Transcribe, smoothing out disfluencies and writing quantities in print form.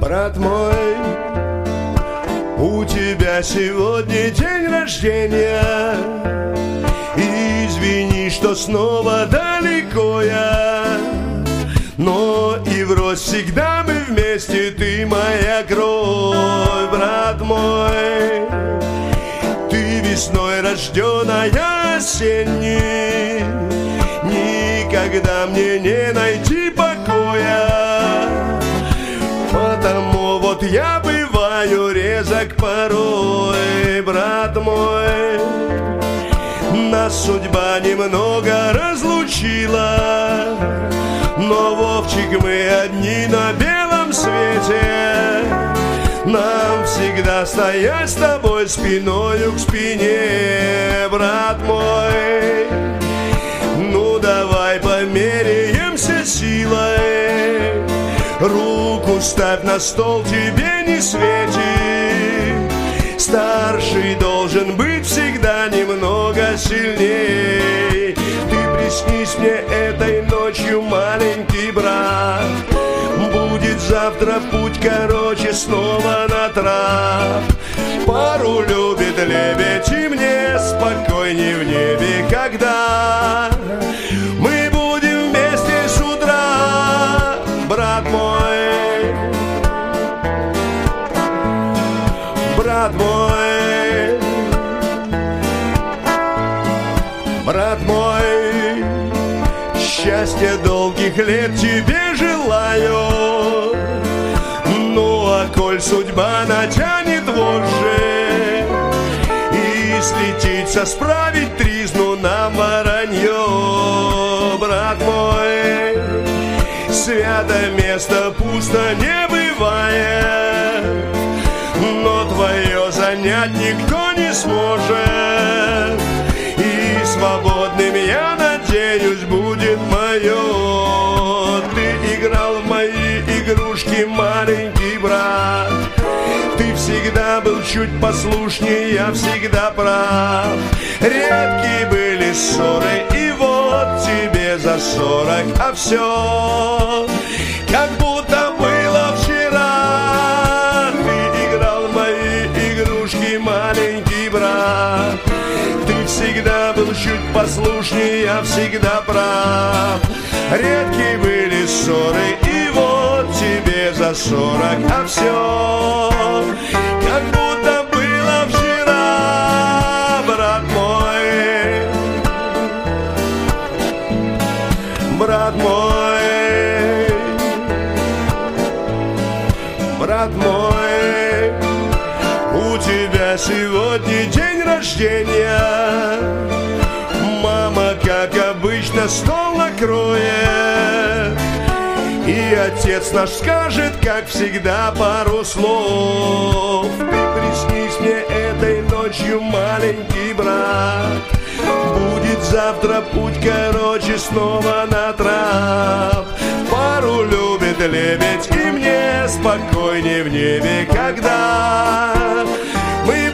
Брат мой, у тебя сегодня день рождения. Извини, что снова далеко я, но и врозь всегда мы вместе, ты моя кровь, брат мой. Ты весной рожденная осенний, никогда мне не найти покоя. Потому вот я бываю резок порой, брат мой. Нас судьба немного разлучила, но, Вовчик, мы одни на белом свете. Нам всегда стоять с тобой спиною к спине, брат мой. Ну давай померяемся силой, руку ставь на стол, тебе не светит. Старший должен быть всегда немного сильней. Ты приснись мне этой ночью, маленький брат. Будет завтра путь короче, снова на трап. Пару любит лебедь, и мне спокойней в небе, когда мы будем вместе с утра, брат мой. Брат мой, брат мой, счастья долгих лет тебе желаю. Ну а коль судьба натянет вожжи и слетится справить тризну нам воронье, брат мой, свято место пусто не бывает, но твое занять никто не сможет, и свободным я надеюсь будет мое. Ты играл в мои игрушки, маленький брат. Ты всегда был чуть послушнее, я всегда прав. Редкие были ссоры, и вот тебе за 40, а все как будто было вчера. Ты играл в мои игрушки, маленький брат. Ты всегда был чуть послушнее, я всегда прав. Редкие были ссоры, и вот тебе за 40, а все как будто было вчера, брат мой. Брат мой, брат мой, у тебя сегодня день рождения. Мама, как обычно, стол накроет, и отец наш скажет, как всегда, пару слов. Ты приснись мне этой ночью, маленький брат. Будет завтра путь короче, снова на трап. Пару любит лебедь, и мне спокойней в небе, когда мы